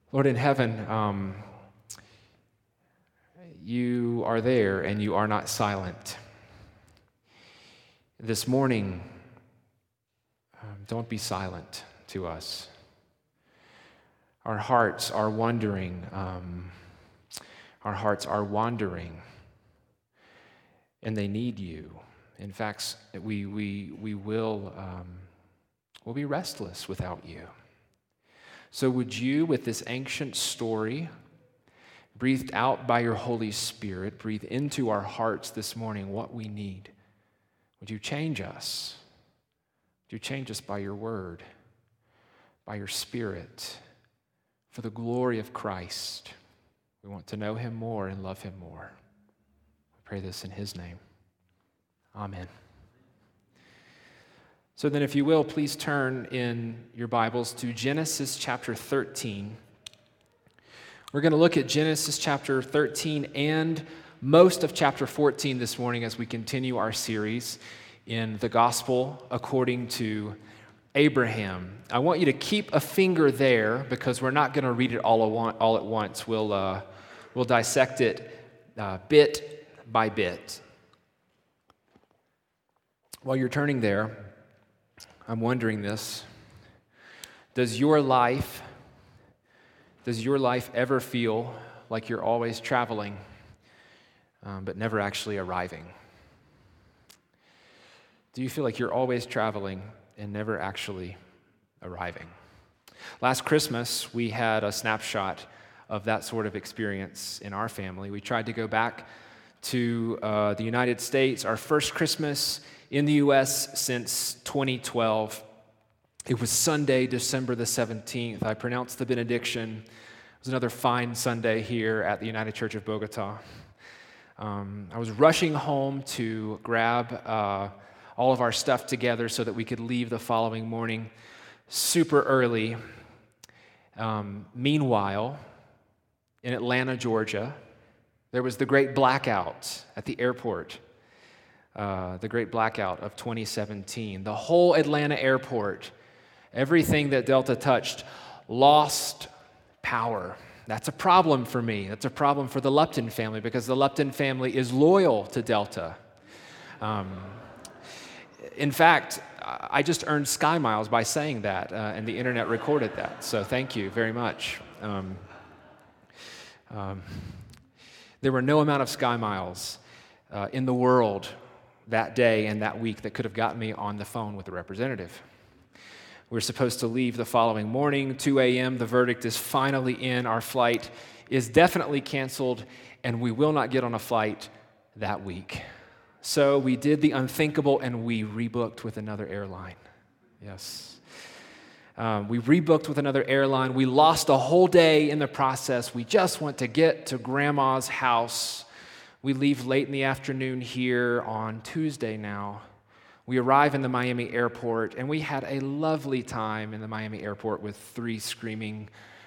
Lord in heaven, you are there and you are not silent. This morning, don't be silent to us. Our hearts are wondering. Our hearts are wandering, and they need you. In fact, we will we'll be restless without you. So would you, with this ancient story, breathed out by your Holy Spirit, breathe into our hearts this morning what we need? Would you change us? Would you change us by your word, by your Spirit, for the glory of Christ? We want to know him more and love him more. We pray this in his name. Amen. So then, if you will, please turn in your Bibles to Genesis chapter 13. We're going to look at Genesis chapter 13 and most of chapter 14 this morning as we continue our series in the gospel according to Abraham. I want you to keep a finger there because we're not going to read it all at once. We'll dissect it bit by bit. While you're turning there, I'm wondering this. Does your life ever feel like you're always traveling, but never actually arriving? Do you feel like you're always traveling and never actually arriving? Last Christmas, we had a snapshot of that sort of experience in our family. We tried to go back to the United States, our first Christmas in the U.S. since 2012. It was Sunday, December the 17th. I pronounced the benediction. It was another fine Sunday here at the United Church of Bogota. I was rushing home to grab all of our stuff together so that we could leave the following morning super early. Meanwhile, in Atlanta, Georgia, there was the great blackout at the airport, the great blackout of 2017. The whole Atlanta airport, everything that Delta touched, lost power. That's a problem for me. That's a problem for the Lupton family because the Lupton family is loyal to Delta. In fact, I just earned Sky Miles by saying that, and the internet recorded that. So thank you very much. There were no amount of Sky Miles in the world that day and that week that could have gotten me on the phone with a representative. We're supposed to leave the following morning, 2 a.m. The verdict is finally in. Our flight is definitely canceled, and we will not get on a flight that week. So we did the unthinkable, and we rebooked with another airline. Yes. We rebooked with another airline. We lost a whole day in the process. We just want to get to Grandma's house. We leave late in the afternoon here on Tuesday now. We arrive in the Miami airport, and we had a lovely time in the Miami airport with 3 screaming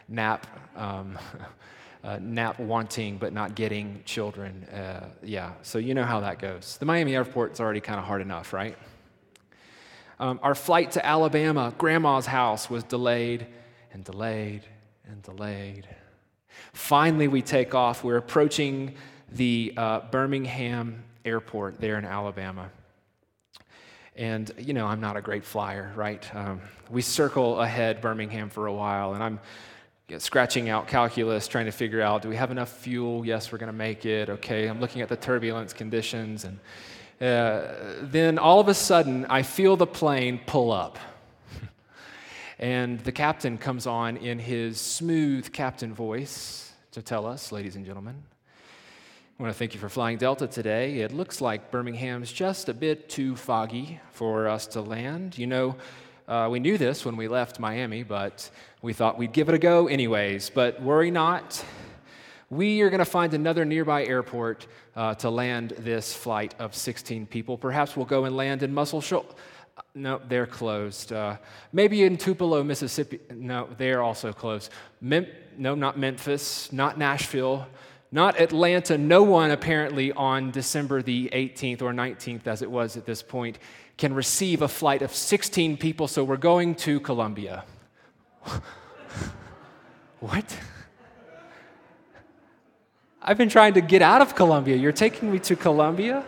nap-wanting but not getting children. So you know how that goes. The Miami airport's already kind of hard enough, right? Our flight to Alabama, Grandma's house, was delayed and delayed and delayed. Finally, we take off. We're approaching the Birmingham airport there in Alabama. And, you know, I'm not a great flyer, right? We circle ahead Birmingham for a while, and I'm scratching out calculus, trying to figure out, do we have enough fuel? Yes, we're going to make it. Okay, I'm looking at the turbulence conditions. And then all of a sudden, I feel the plane pull up. And the captain comes on in his smooth captain voice to tell us, ladies and gentlemen, I want to thank you for flying Delta today. It looks like Birmingham's just a bit too foggy for us to land. You know, we knew this when we left Miami, but we thought we'd give it a go anyways. But worry not. We are going to find another nearby airport to land this flight of 16 people. Perhaps we'll go and land in Muscle Shoals. No, they're closed. Maybe in Tupelo, Mississippi. No, they're also closed. No, not Memphis, not Nashville, not Atlanta. No one apparently on December the 18th or 19th, as it was at this point, can receive a flight of 16 people, so we're going to Columbia. What? I've been trying to get out of Colombia. You're taking me to Colombia?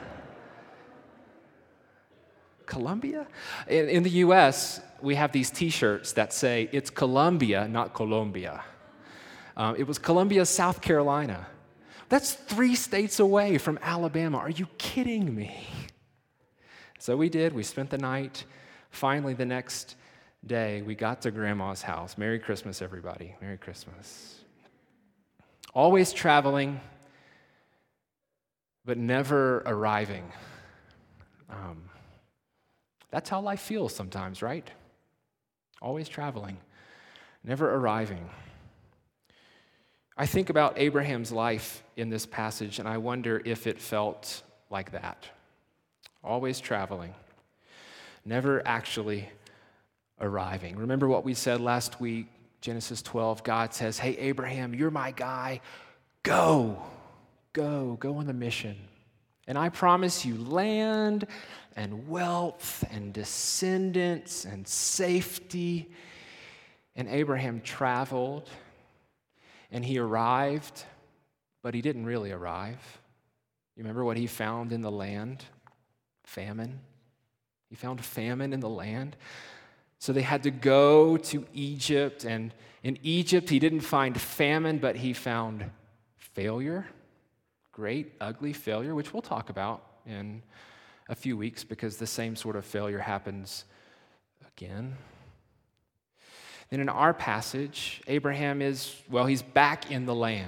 Colombia? In the U.S., we have these T-shirts that say, it's Colombia, not Colombia. It was Columbia, South Carolina. That's 3 states away from Alabama. Are you kidding me? So we did. We spent the night. Finally, the next day, we got to Grandma's house. Merry Christmas, everybody. Merry Christmas. Always traveling, but never arriving. That's how life feels sometimes, right? Always traveling, never arriving. I think about Abraham's life in this passage, and I wonder if it felt like that. Always traveling, never actually arriving. Remember what we said last week, Genesis 12, God says, hey, Abraham, you're my guy. Go on the mission. And I promise you land and wealth and descendants and safety. And Abraham traveled and he arrived, but he didn't really arrive. You remember what he found in the land? Famine. He found famine in the land. So they had to go to Egypt, and in Egypt he didn't find famine, but he found failure. Great, ugly failure, which we'll talk about in a few weeks because the same sort of failure happens again. Then in our passage, Abraham he's back in the land.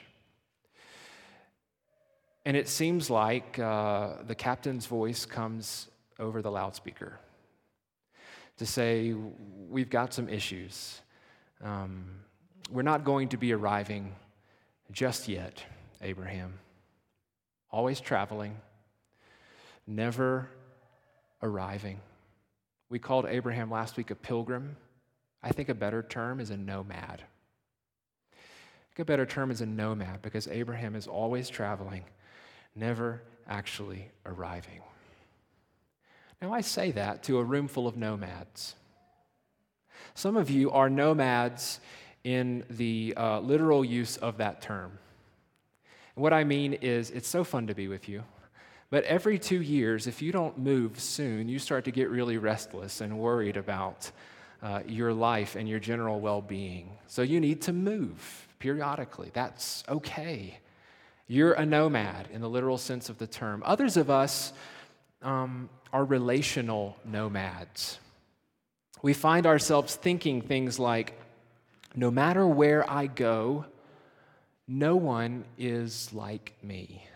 And it seems like the captain's voice comes over the loudspeaker to say, we've got some issues. We're not going to be arriving just yet, Abraham. Always traveling, never arriving. We called Abraham last week a pilgrim. I think a better term is a nomad. A better term is a nomad because Abraham is always traveling, never actually arriving. Now, I say that to a room full of nomads. Some of you are nomads in the literal use of that term. What I mean is, it's so fun to be with you, but every 2 years, if you don't move soon, you start to get really restless and worried about your life and your general well-being. So you need to move periodically. That's okay. You're a nomad in the literal sense of the term. Others of us are relational nomads. We find ourselves thinking things like, no matter where I go, no one is like me.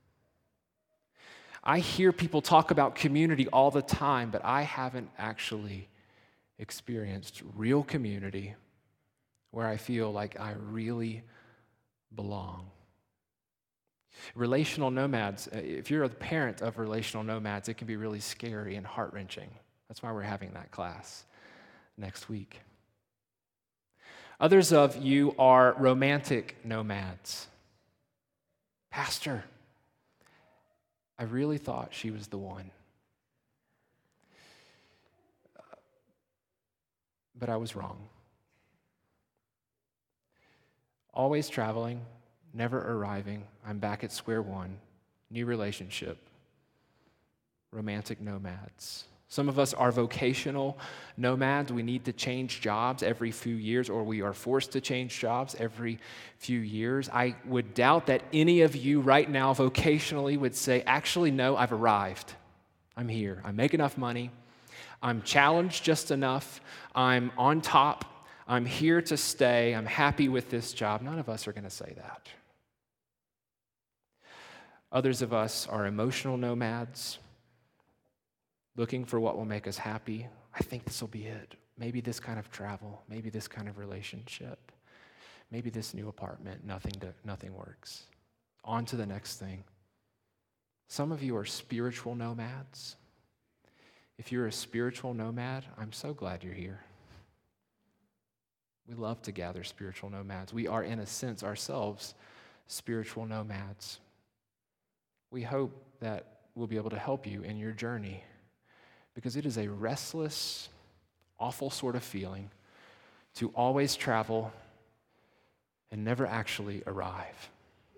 I hear people talk about community all the time, but I haven't actually experienced real community where I feel like I really belong. Relational nomads, if you're a parent of relational nomads, it can be really scary and heart-wrenching. That's why we're having that class next week. Others of you are romantic nomads. Pastor, I really thought she was the one. But I was wrong. Always traveling, never arriving. I'm back at square one. New relationship. Romantic nomads. Some of us are vocational nomads. We need to change jobs every few years, or we are forced to change jobs every few years. I would doubt that any of you right now vocationally would say, actually, no, I've arrived. I'm here. I make enough money. I'm challenged just enough. I'm on top. I'm here to stay. I'm happy with this job. None of us are going to say that. Others of us are emotional nomads, looking for what will make us happy. I think this will be it. Maybe this kind of travel, maybe this kind of relationship, maybe this new apartment. Nothing works. On to the next thing. Some of you are spiritual nomads. If you're a spiritual nomad, I'm so glad you're here. We love to gather spiritual nomads. We are, in a sense, ourselves spiritual nomads. We hope that we'll be able to help you in your journey, because it is a restless, awful sort of feeling to always travel and never actually arrive.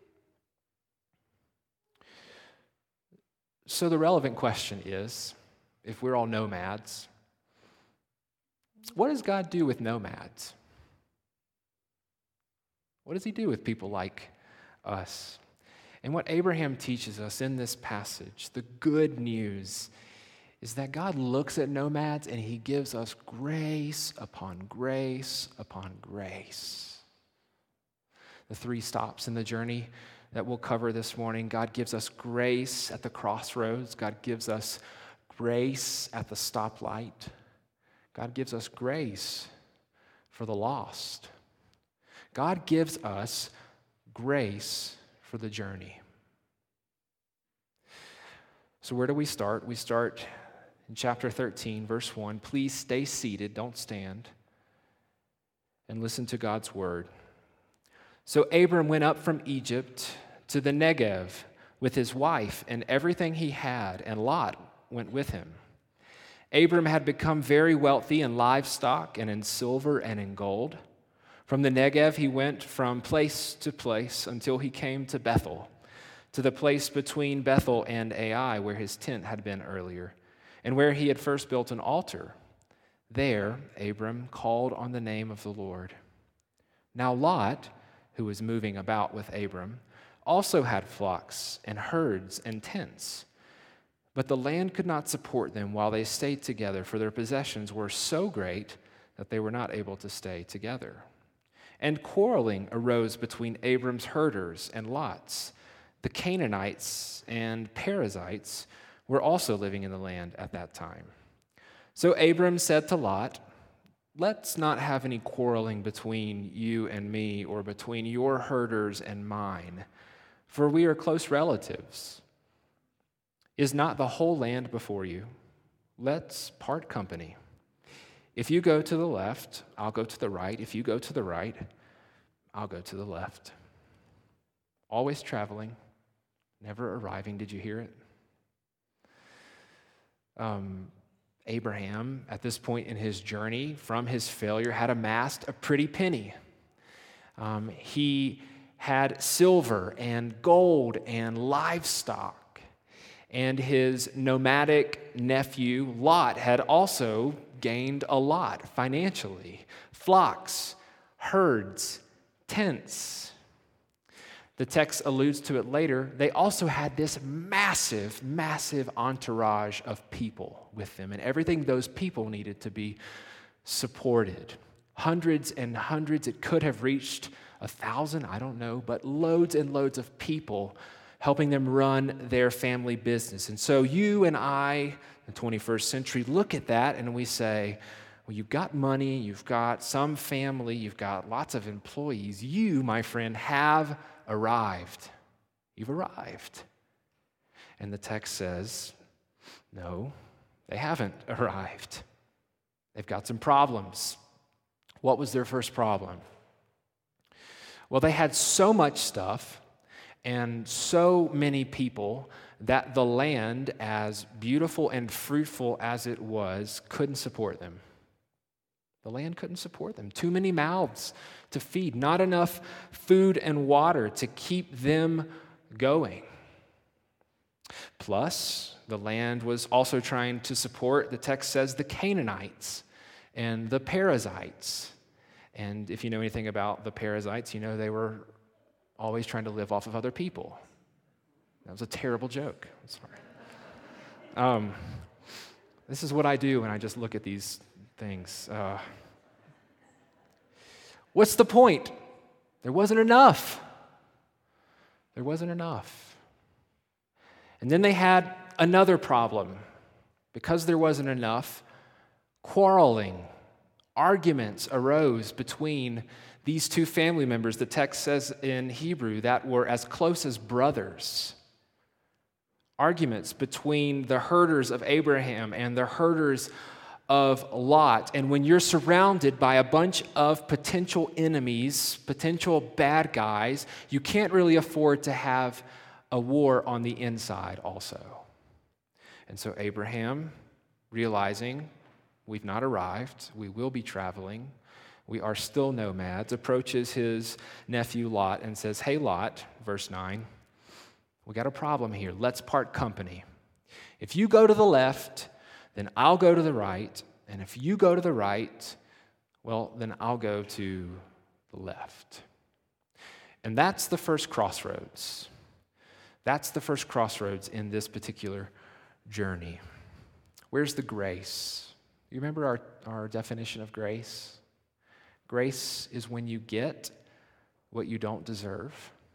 So the relevant question is, if we're all nomads, what does God do with nomads? What does he do with people like us? And what Abraham teaches us in this passage, the good news, is that God looks at nomads and he gives us grace upon grace upon grace. The 3 stops in the journey that we'll cover this morning, God gives us grace at the crossroads. God gives us grace at the stoplight. God gives us grace for the lost. God gives us grace for the journey. So where do we start? We start in chapter 13, verse 1. Please stay seated, don't stand, and listen to God's word. So Abram went up from Egypt to the Negev with his wife and everything he had, and Lot went with him. Abram had become very wealthy in livestock and in silver and in gold. From the Negev, he went from place to place until he came to Bethel, to the place between Bethel and Ai, where his tent had been earlier, and where he had first built an altar. There, Abram called on the name of the Lord. Now Lot, who was moving about with Abram, also had flocks and herds and tents. But the land could not support them while they stayed together, for their possessions were so great that they were not able to stay together. And quarreling arose between Abram's herders and Lot's. The Canaanites and Perizzites were also living in the land at that time. So Abram said to Lot, "Let's not have any quarreling between you and me, or between your herders and mine, for we are close relatives. Is not the whole land before you? Let's part company. If you go to the left, I'll go to the right. If you go to the right, I'll go to the left." Always traveling, never arriving. Did you hear it? Abraham, at this point in his journey from his failure, had amassed a pretty penny. He had silver and gold and livestock. And his nomadic nephew, Lot, had also gained a lot financially. Flocks, herds, tents. The text alludes to it later. They also had this massive, massive entourage of people with them, and everything those people needed to be supported. Hundreds and hundreds, it could have reached 1,000, I don't know, but loads and loads of people helping them run their family business. And so you and I, in the 21st century, look at that and we say, well, you've got money, you've got some family, you've got lots of employees. You, my friend, have arrived. You've arrived. And the text says, no, they haven't arrived. They've got some problems. What was their first problem? Well, they had so much stuff and so many people that the land, as beautiful and fruitful as it was, couldn't support them. The land couldn't support them. Too many mouths to feed, not enough food and water to keep them going. Plus, the land was also trying to support, the text says, the Canaanites and the Perizzites. And if you know anything about the Perizzites, you know they were always trying to live off of other people. That was a terrible joke. I'm sorry. This is what I do when I just look at these things. What's the point? There wasn't enough. There wasn't enough. And then they had another problem. Because there wasn't enough, quarreling, arguments arose between these two family members. The text says in Hebrew that were as close as brothers. Arguments between the herders of Abraham and the herders of Lot. And when you're surrounded by a bunch of potential enemies, potential bad guys, you can't really afford to have a war on the inside also. And so Abraham, realizing we've not arrived, we will be traveling, we are still nomads, approaches his nephew Lot and says, "Hey, Lot," verse 9, "we got a problem here. Let's part company. If you go to the left, then I'll go to the right. And if you go to the right, well, then I'll go to the left." And that's the first crossroads. That's the first crossroads in this particular journey. Where's the grace? You remember our definition of grace? Grace is when you get what you don't deserve.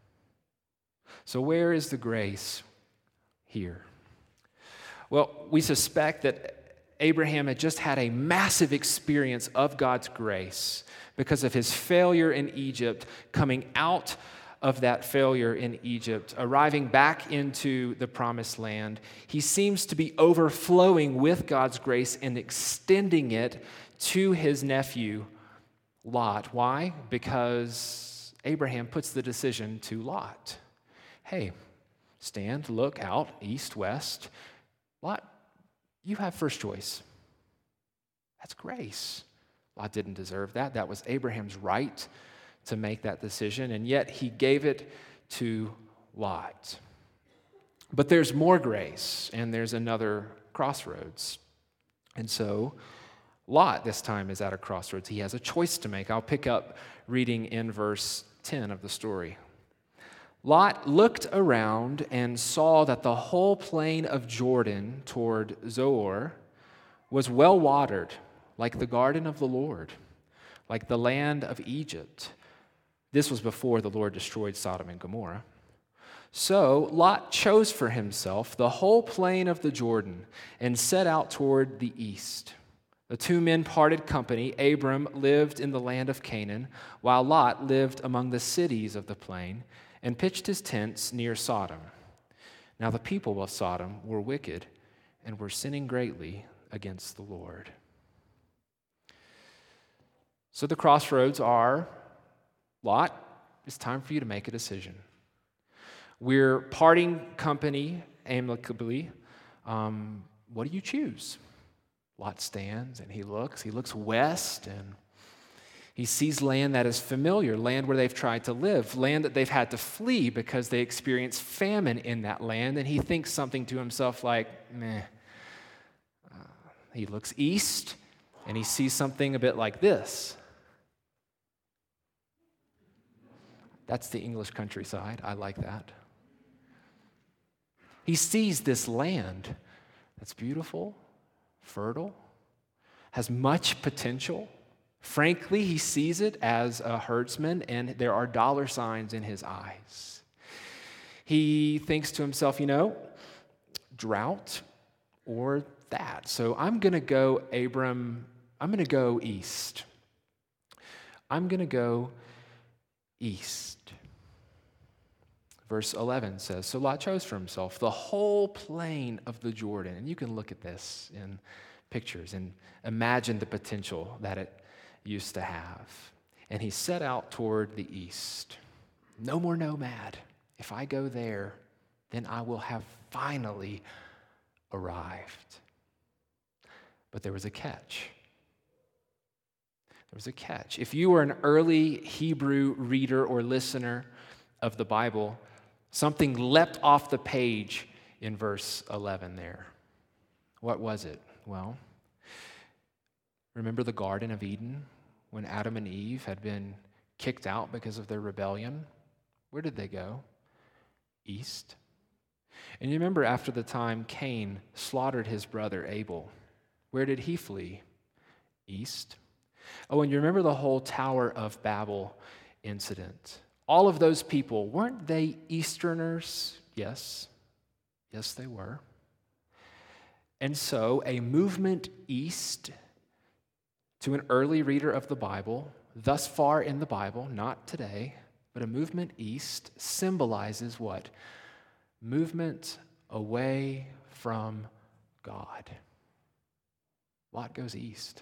So where is the grace here? Well, we suspect that Abraham had just had a massive experience of God's grace because of his failure in Egypt, coming out of that failure in Egypt, arriving back into the promised land. He seems to be overflowing with God's grace and extending it to his nephew, Lot. Why? Because Abraham puts the decision to Lot. Hey, stand, look out, east, west. Lot, you have first choice. That's grace. Lot didn't deserve that. That was Abraham's right to make that decision, and yet he gave it to Lot. But there's more grace, and there's another crossroads. And so Lot this time is at a crossroads. He has a choice to make. I'll pick up reading in verse 10 of the story. Lot looked around and saw that the whole plain of Jordan toward Zoar was well watered, like the garden of the Lord, like the land of Egypt. This was before the Lord destroyed Sodom and Gomorrah. So Lot chose for himself the whole plain of the Jordan and set out toward the east. The two men parted company. Abram lived in the land of Canaan, while Lot lived among the cities of the plain and pitched his tents near Sodom. Now the people of Sodom were wicked and were sinning greatly against the Lord. So the crossroads are, Lot, it's time for you to make a decision. We're parting company amicably. What do you choose? Lot stands and he looks west, and he sees land that is familiar, land where they've tried to live, land that they've had to flee because they experienced famine in that land, and he thinks something to himself like, meh. He looks east and he sees something a bit like this. That's the English countryside. I like that. He sees this land that's beautiful, fertile, has much potential. Frankly, he sees it as a herdsman, and there are dollar signs in his eyes. He thinks to himself, drought or that. So I'm going to go, Abram, I'm going to go east. I'm going to go east. Verse 11 says, so Lot chose for himself the whole plain of the Jordan. And you can look at this in pictures and imagine the potential that it used to have. And he set out toward the east. No more nomad. If I go there, then I will have finally arrived. But there was a catch. There was a catch. If you were an early Hebrew reader or listener of the Bible, something leapt off the page in verse 11 there. What was it? Well, remember the Garden of Eden when Adam and Eve had been kicked out because of their rebellion? Where did they go? East. And you remember after the time Cain slaughtered his brother Abel, where did he flee? East. Oh, and you remember the whole Tower of Babel incident. All of those people, weren't they Easterners? Yes. Yes, they were. And so a movement east to an early reader of the Bible, thus far in the Bible, not today, but a movement east symbolizes what? Movement away from God. Lot goes east.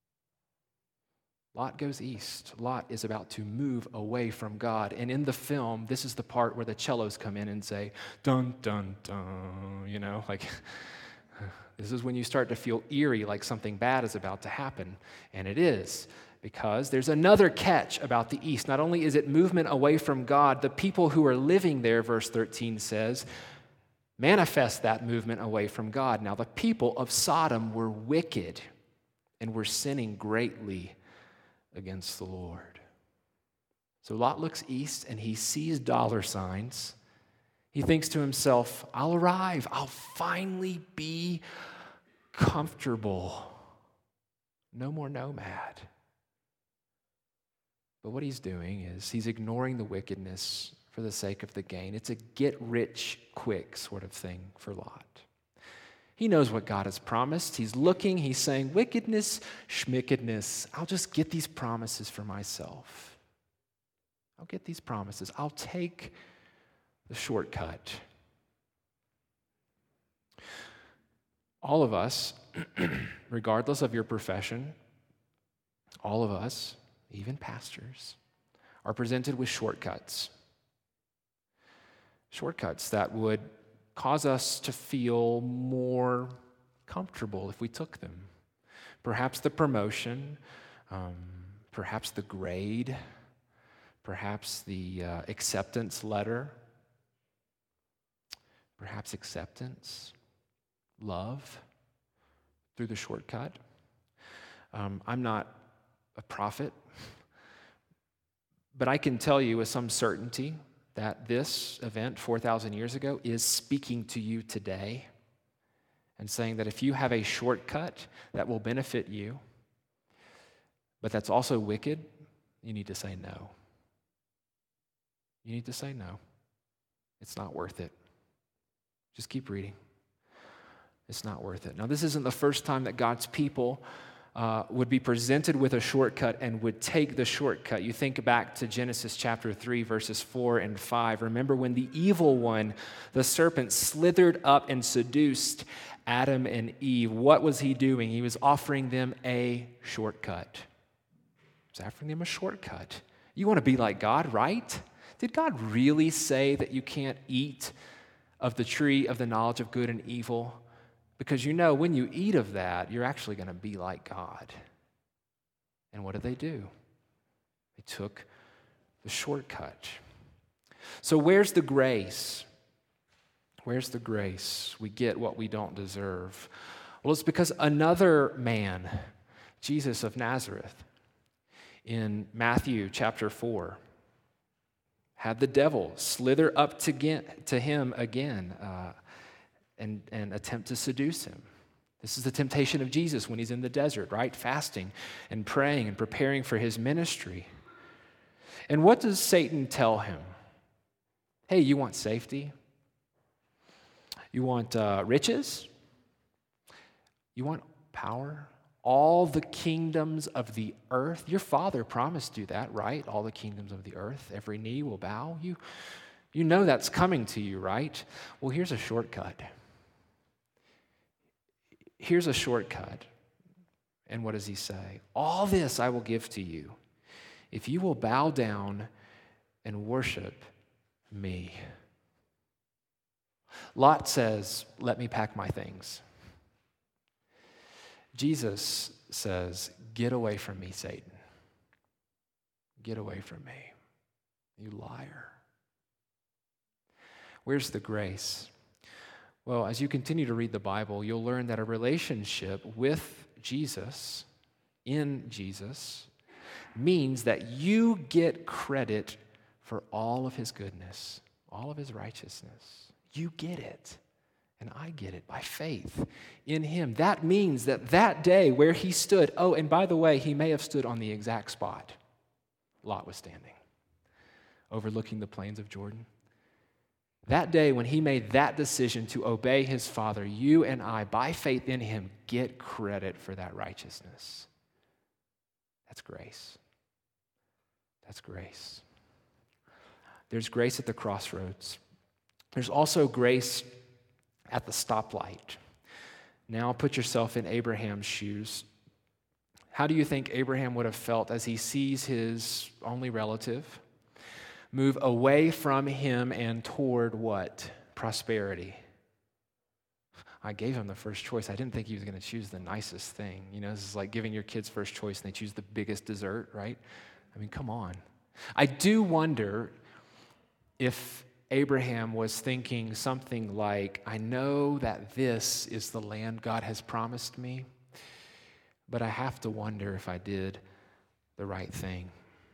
Lot goes east. Lot is about to move away from God. And in the film, this is the part where the cellos come in and say, dun, dun, dun, this is when you start to feel eerie, like something bad is about to happen. And it is. Because there's another catch about the east. Not only is it movement away from God, the people who are living there, verse 13 says, manifest that movement away from God. Now, the people of Sodom were wicked and were sinning greatly against the Lord. So Lot looks east and he sees dollar signs. He thinks to himself, I'll arrive. I'll finally be comfortable. No more nomad. But what he's doing is he's ignoring the wickedness for the sake of the gain. It's a get-rich-quick sort of thing for Lot. He knows what God has promised. He's looking, he's saying, wickedness, schmickedness, I'll just get these promises for myself. I'll get these promises. I'll take the shortcut. All of us, regardless of your profession, all of us, even pastors, are presented with shortcuts. Shortcuts that would cause us to feel more comfortable if we took them. Perhaps the promotion, perhaps the grade, perhaps the acceptance letter, perhaps acceptance, love through the shortcut. I'm not a prophet, but I can tell you with some certainty that this event 4,000 years ago is speaking to you today and saying that if you have a shortcut that will benefit you, but that's also wicked, you need to say no. You need to say no. It's not worth it. Just keep reading. It's not worth it. Now, this isn't the first time that God's people would be presented with a shortcut and would take the shortcut. You think back to Genesis chapter 3, verses 4 and 5. Remember when the evil one, the serpent, slithered up and seduced Adam and Eve. What was he doing? He was offering them a shortcut. He was offering them a shortcut. You want to be like God, right? Did God really say that you can't eat of the tree of the knowledge of good and evil? Because you know, when you eat of that, you're actually going to be like God. And what did they do? They took the shortcut. So where's the grace? Where's the grace? We get what we don't deserve. Well, it's because another man, Jesus of Nazareth, in Matthew chapter 4, had the devil slither up to him again and attempt to seduce him. This is the temptation of Jesus when he's in the desert, right? Fasting and praying and preparing for his ministry. And what does Satan tell him? Hey, you want safety? You want riches? You want power? All the kingdoms of the earth? Your father promised you that, right? All the kingdoms of the earth, every knee will bow. You know that's coming to you, right? Well, here's a shortcut. Here's a shortcut. And what does he say? All this I will give to you if you will bow down and worship me. Lot says, let me pack my things. Jesus says, get away from me, Satan. Get away from me, you liar. Where's the grace? Well, as you continue to read the Bible, you'll learn that a relationship with Jesus, in Jesus, means that you get credit for all of his goodness, all of his righteousness. You get it, and I get it by faith in him. That means that day where he stood, oh, and by the way, he may have stood on the exact spot Lot was standing, overlooking the plains of Jordan. That day when he made that decision to obey his Father, you and I, by faith in him, get credit for that righteousness. That's grace. That's grace. There's grace at the crossroads. There's also grace at the stoplight. Now put yourself in Abraham's shoes. How do you think Abraham would have felt as he sees his only relative move away from him and toward what? Prosperity. I gave him the first choice. I didn't think he was going to choose the nicest thing. You know, this is like giving your kids first choice and they choose the biggest dessert, right? I mean, come on. I do wonder if Abraham was thinking something like, I know that this is the land God has promised me, but I have to wonder if I did the right thing.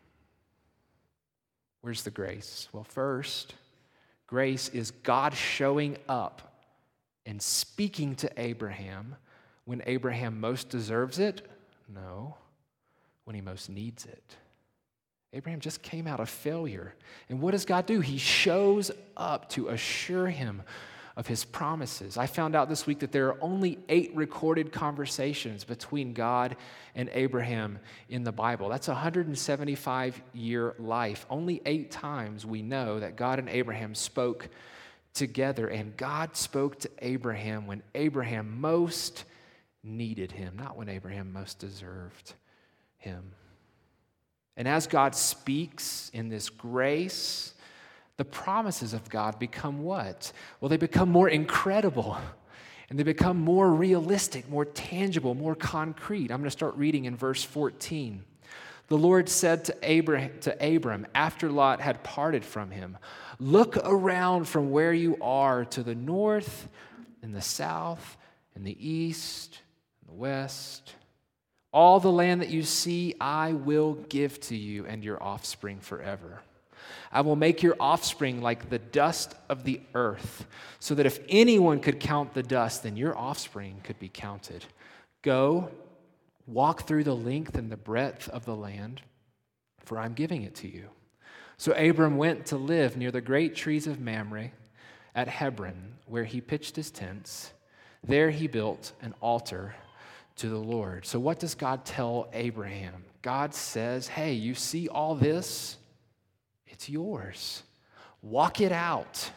Where's the grace? Well, first, grace is God showing up and speaking to Abraham when Abraham most deserves it? No, when he most needs it. Abraham just came out of failure. And what does God do? He shows up to assure him of his promises. I found out this week that there are only 8 recorded conversations between God and Abraham in the Bible. That's a 175-year life. Only 8 times we know that God and Abraham spoke together, and God spoke to Abraham when Abraham most needed him, not when Abraham most deserved him. And as God speaks in this grace, the promises of God become what? Well, they become more incredible, and they become more realistic, more tangible, more concrete. I'm going to start reading in verse 14. The Lord said to Abram, after Lot had parted from him, look around from where you are to the north and the south and the east and the west. All the land that you see, I will give to you and your offspring forever. I will make your offspring like the dust of the earth, so that if anyone could count the dust, then your offspring could be counted. Go, walk through the length and the breadth of the land, for I'm giving it to you. So Abram went to live near the great trees of Mamre at Hebron, where he pitched his tents. There he built an altar to the Lord. So what does God tell Abraham? God says, hey, you see all this? It's yours. Walk it out.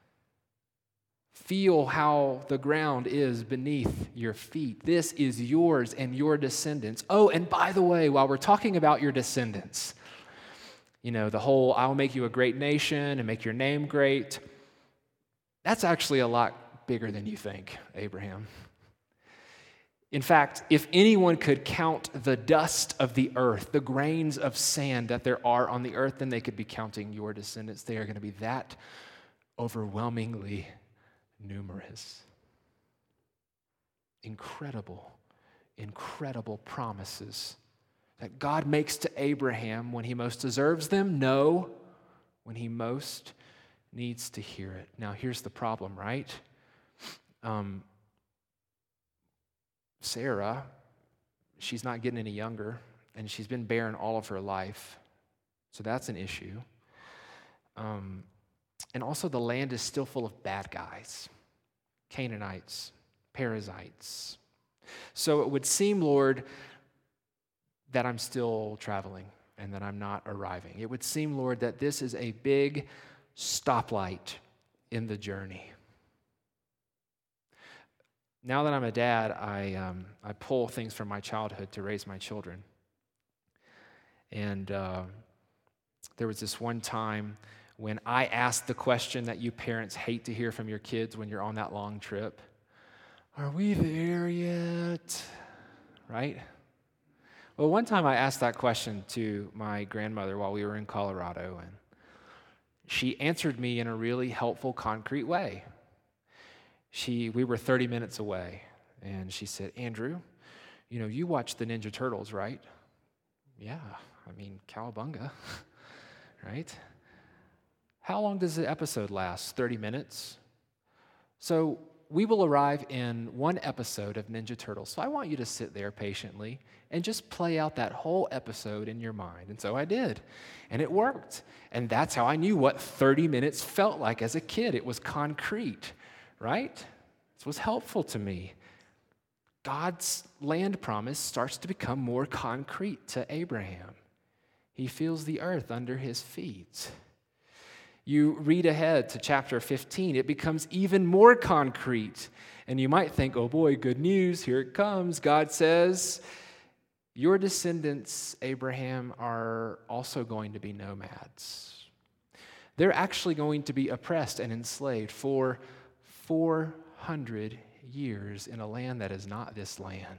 Feel how the ground is beneath your feet. This is yours and your descendants. Oh, and by the way, while we're talking about your descendants, you know, the whole I'll make you a great nation and make your name great, that's actually a lot bigger than you think, Abraham. In fact, if anyone could count the dust of the earth, the grains of sand that there are on the earth, then they could be counting your descendants. They are going to be that overwhelmingly numerous. Incredible, incredible promises that God makes to Abraham when he most deserves them? No, when he most needs to hear it. Now, here's the problem, right? Sarah, she's not getting any younger, and she's been barren all of her life. So that's an issue. And also the land is still full of bad guys, Canaanites, Perizzites. So it would seem, Lord, that I'm still traveling and that I'm not arriving. It would seem, Lord, that this is a big stoplight in the journey. Now that I'm a dad, I pull things from my childhood to raise my children. And there was this one time when I asked the question that you parents hate to hear from your kids when you're on that long trip. Are we there yet? Right? Well, one time I asked that question to my grandmother while we were in Colorado, and she answered me in a really helpful, concrete way. We were 30 minutes away, and she said, Andrew, you know, you watch the Ninja Turtles, right? Yeah, I mean, cowabunga, right? How long does the episode last? 30 minutes? So we will arrive in one episode of Ninja Turtles. So I want you to sit there patiently and just play out that whole episode in your mind. And so I did, and it worked. And that's how I knew what 30 minutes felt like as a kid. It was concrete. Right? This was helpful to me. God's land promise starts to become more concrete to Abraham. He feels the earth under his feet. You read ahead to chapter 15, it becomes even more concrete. And you might think, oh boy, good news, here it comes. God says, your descendants, Abraham, are also going to be nomads. They're actually going to be oppressed and enslaved for 400 years in a land that is not this land.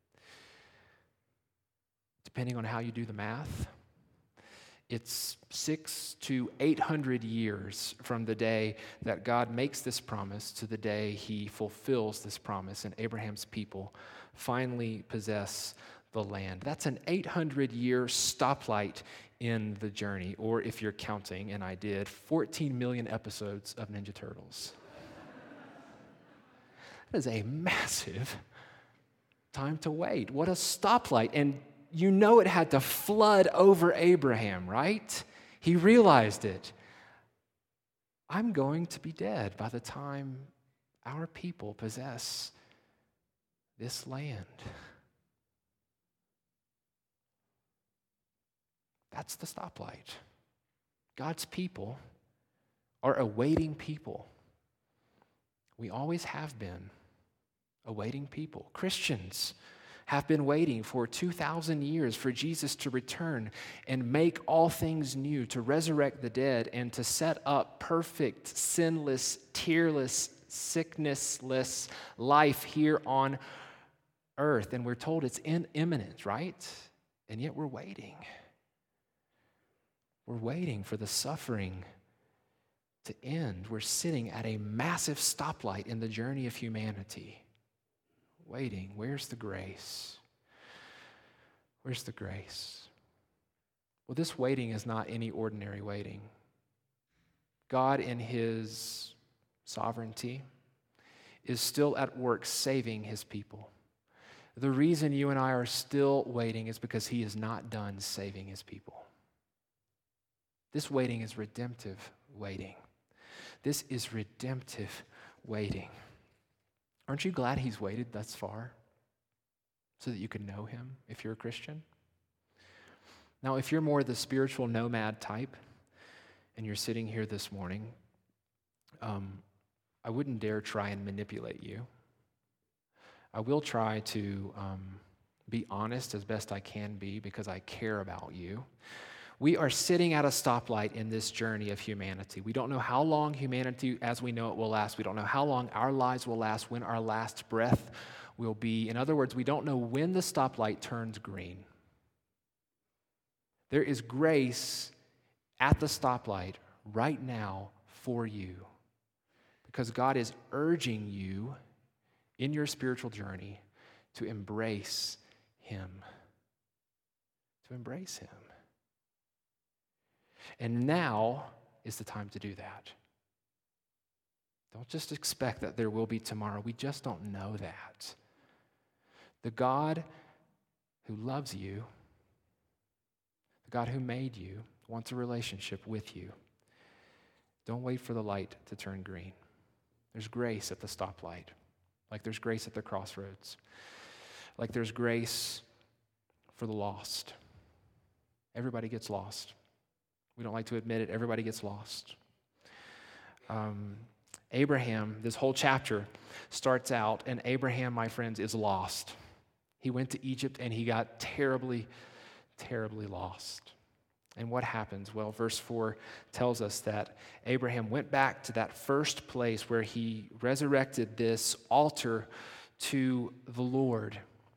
Depending on how you do the math, it's 600 to 800 years from the day that God makes this promise to the day he fulfills this promise and Abraham's people finally possess the land. That's an 800-year stoplight in the journey, or if you're counting, and I did, 14 million episodes of Ninja Turtles. That is a massive time to wait. What a stoplight. And you know it had to flood over Abraham, right? He realized it. I'm going to be dead by the time our people possess this land. That's the stoplight. God's people are a waiting people. We always have been a waiting people. Christians have been waiting for 2,000 years for Jesus to return and make all things new, to resurrect the dead, and to set up perfect, sinless, tearless, sicknessless life here on earth. And we're told it's imminent, right? And yet we're waiting. We're waiting for the suffering to end. We're sitting at a massive stoplight in the journey of humanity. Waiting. Where's the grace? Where's the grace? Well, this waiting is not any ordinary waiting. God, in his sovereignty, is still at work saving his people. The reason you and I are still waiting is because he is not done saving his people. This waiting is redemptive waiting. This is redemptive waiting. Aren't you glad he's waited thus far so that you could know him if you're a Christian? Now, if you're more the spiritual nomad type and you're sitting here this morning, I wouldn't dare try and manipulate you. I will try to be honest as best I can be because I care about you. We are sitting at a stoplight in this journey of humanity. We don't know how long humanity as we know it will last. We don't know how long our lives will last, when our last breath will be. In other words, we don't know when the stoplight turns green. There is grace at the stoplight right now for you because God is urging you in your spiritual journey to embrace him. To embrace him. And now is the time to do that. Don't just expect that there will be tomorrow. We just don't know that. The God who loves you, the God who made you, wants a relationship with you. Don't wait for the light to turn green. There's grace at the stoplight, like there's grace at the crossroads, like there's grace for the lost. Everybody gets lost. We don't like to admit it. Everybody gets lost. Abraham, this whole chapter starts out, and Abraham, my friends, is lost. He went to Egypt, and he got terribly, terribly lost. And what happens? Well, verse 4 tells us that Abraham went back to that first place where he resurrected this altar to the Lord.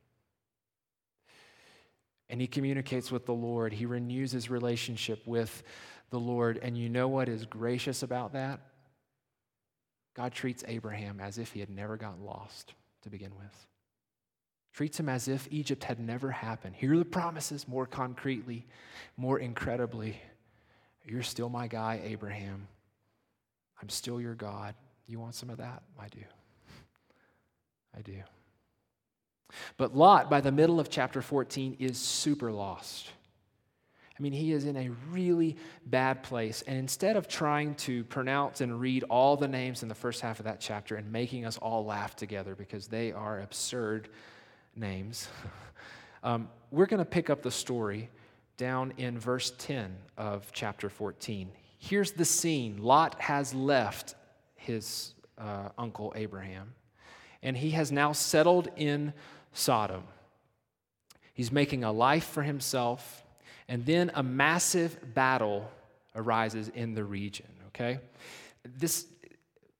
And he communicates with the Lord. He renews his relationship with the Lord. And you know what is gracious about that? God treats Abraham as if he had never gotten lost to begin with. Treats him as if Egypt had never happened. Here are the promises more concretely, more incredibly. You're still my guy, Abraham. I'm still your God. You want some of that? I do. I do. But Lot, by the middle of chapter 14, is super lost. I mean, he is in a really bad place. And instead of trying to pronounce and read all the names in the first half of that chapter and making us all laugh together because they are absurd names, we're going to pick up the story down in verse 10 of chapter 14. Here's the scene. Lot has left his uncle Abraham, and he has now settled in Sodom. He's making a life for himself, and then a massive battle arises in the region, okay? This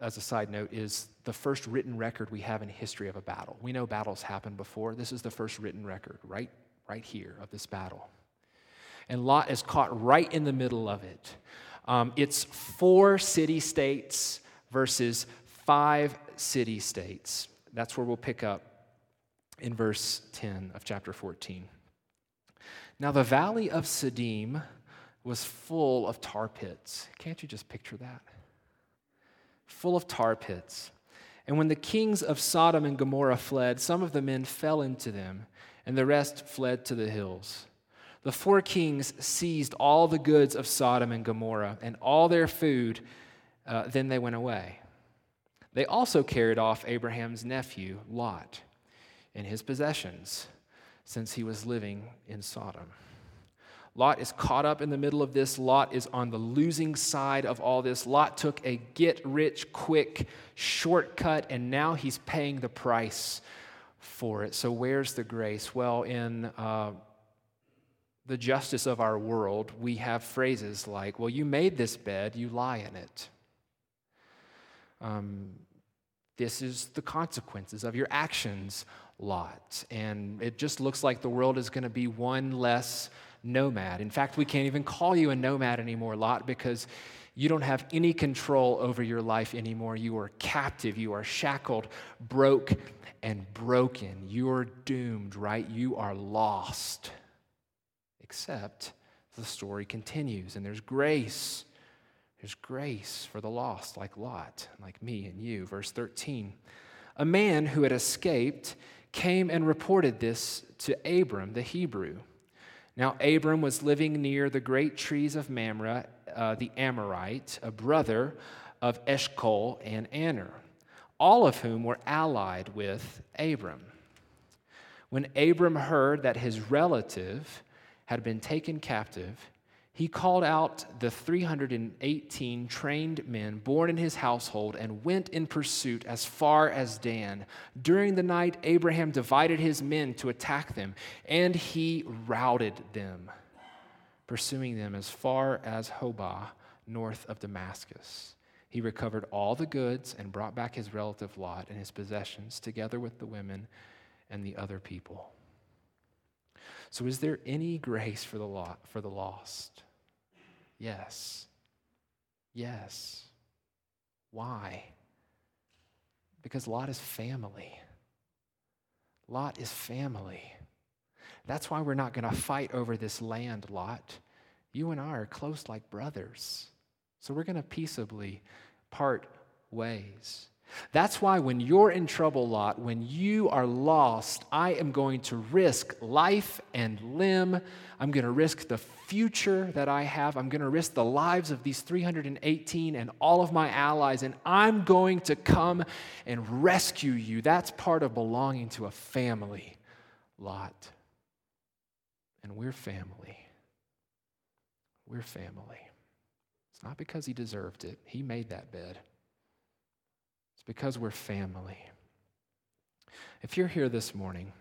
as a side note, is the first written record we have in history of a battle. We know battles happened before. This is the first written record right here of this battle. And Lot is caught right in the middle of it. It's 4 city-states versus 5 city-states. That's where we'll pick up in verse 10 of chapter 14. Now the valley of Siddim was full of tar pits. Can't you just picture that? Full of tar pits. And when the kings of Sodom and Gomorrah fled, some of the men fell into them, and the rest fled to the hills. The 4 kings seized all the goods of Sodom and Gomorrah and all their food, then they went away. They also carried off Abraham's nephew, Lot, and his possessions, since he was living in Sodom. Lot is caught up in the middle of this. Lot is on the losing side of all this. Lot took a get-rich-quick shortcut, and now he's paying the price for it. So where's the grace? Well, in the justice of our world, we have phrases like, well, you made this bed, you lie in it. This is the consequences of your actions, Lot. And it just looks like the world is going to be one less nomad. In fact, we can't even call you a nomad anymore, Lot, because you don't have any control over your life anymore. You are captive. You are shackled, broke, and broken. You are doomed, right? You are lost. Except the story continues, and there's grace. There's grace for the lost, like Lot, like me and you. Verse 13, a man who had escaped came and reported this to Abram, the Hebrew. Now Abram was living near the great trees of Mamre, the Amorite, a brother of Eshcol and Aner, all of whom were allied with Abram. When Abram heard that his relative had been taken captive, he called out the 318 trained men born in his household and went in pursuit as far as Dan. During the night, Abraham divided his men to attack them, and he routed them, pursuing them as far as Hobah, north of Damascus. He recovered all the goods and brought back his relative Lot and his possessions, together with the women and the other people. So is there any grace for the lost? Yes. Yes. Why? Because Lot is family. Lot is family. That's why we're not going to fight over this land, Lot. You and I are close like brothers. So we're going to peaceably part ways. That's why when you're in trouble, Lot, when you are lost, I am going to risk life and limb. I'm going to risk the future that I have. I'm going to risk the lives of these 318 and all of my allies, and I'm going to come and rescue you. That's part of belonging to a family, Lot. And we're family. We're family. It's not because he deserved it. He made that bed. It's because we're family. If you're here this morning,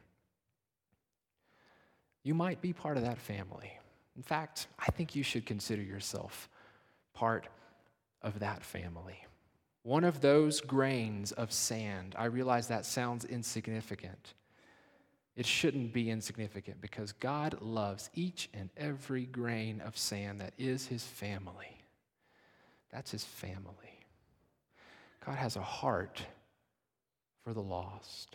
you might be part of that family. In fact, I think you should consider yourself part of that family. One of those grains of sand. I realize that sounds insignificant. It shouldn't be insignificant because God loves each and every grain of sand that is his family. That's his family. God has a heart for the lost.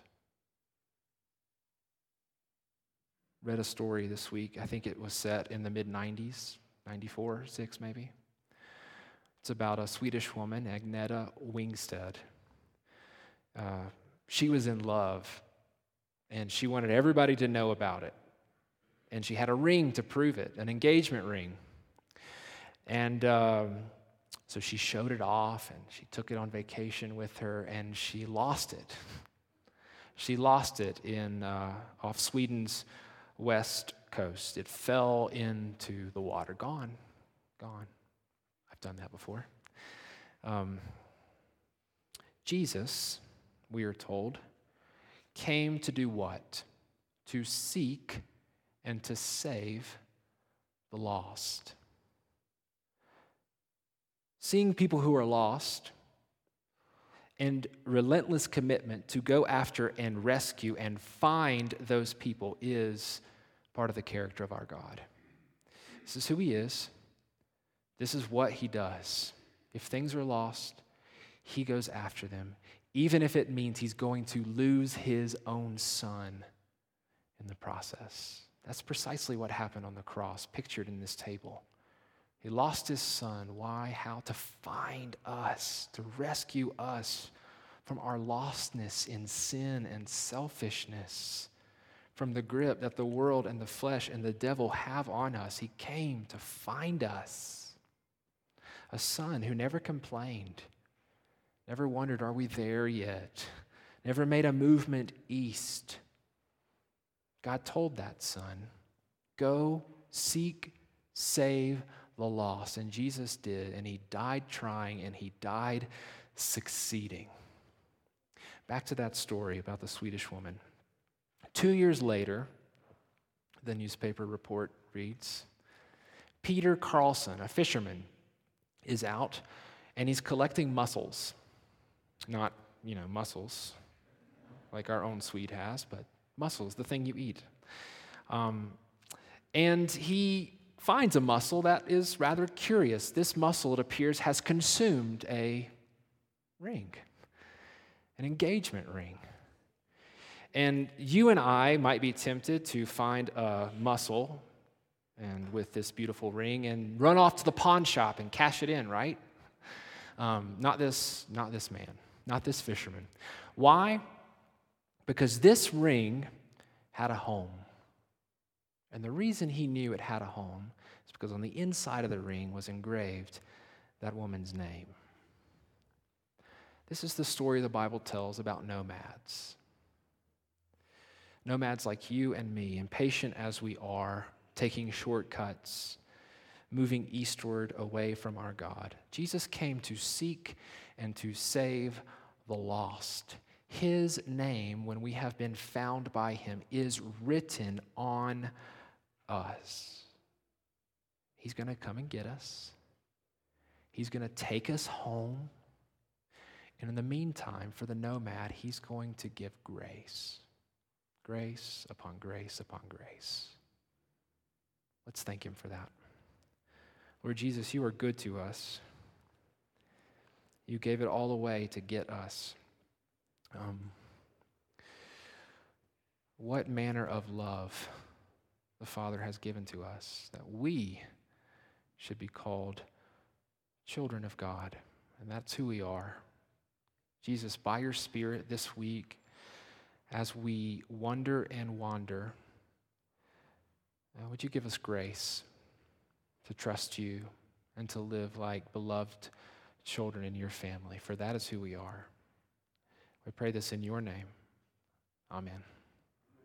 Read a story this week. I think it was set in the mid-90s, 94, 6 maybe. It's about a Swedish woman, Agneta Wingstead. She was in love, and she wanted everybody to know about it. And she had a ring to prove it, an engagement ring. And so she showed it off, and she took it on vacation with her, and she lost it. She lost it off Sweden's west coast. It fell into the water. Gone. I've done that before. Jesus, we are told, came to do what? To seek and to save the lost. Seeing people who are lost and relentless commitment to go after and rescue and find those people is part of the character of our God. This is who he is. This is what he does. If things are lost, he goes after them, even if it means he's going to lose his own son in the process. That's precisely what happened on the cross, pictured in this table. He lost his son. Why? How? To find us, to rescue us from our lostness in sin and selfishness, from the grip that the world and the flesh and the devil have on us. He came to find us. A son who never complained, never wondered, are we there yet? Never made a movement east. God told that son, go seek, save the lost. And Jesus did, and he died trying, and he died succeeding. Back to that story about the Swedish woman. 2 years later, the newspaper report reads, Peter Carlson, a fisherman, is out, and he's collecting mussels. Not, mussels like our own Swede has, but mussels, the thing you eat. And he finds a mussel that is rather curious. This mussel, it appears, has consumed a ring, an engagement ring. And you and I might be tempted to find a mussel and with this beautiful ring and run off to the pawn shop and cash it in, right? Not this man, not this fisherman. Why? Because this ring had a home. And the reason he knew it had a home is because on the inside of the ring was engraved that woman's name. This is the story the Bible tells about nomads. Nomads like you and me, impatient as we are, taking shortcuts, moving eastward away from our God. Jesus came to seek and to save the lost. His name, when we have been found by him, is written on us. He's going to come and get us. He's going to take us home. And in the meantime, for the nomad, he's going to give grace. Grace upon grace upon grace. Let's thank him for that. Lord Jesus, you are good to us. You gave it all away to get us. What manner of love the Father has given to us, that we should be called children of God. And that's who we are. Jesus, by your Spirit this week, as we wonder and wander, would you give us grace to trust you and to live like beloved children in your family? For that is who we are. We pray this in your name. Amen.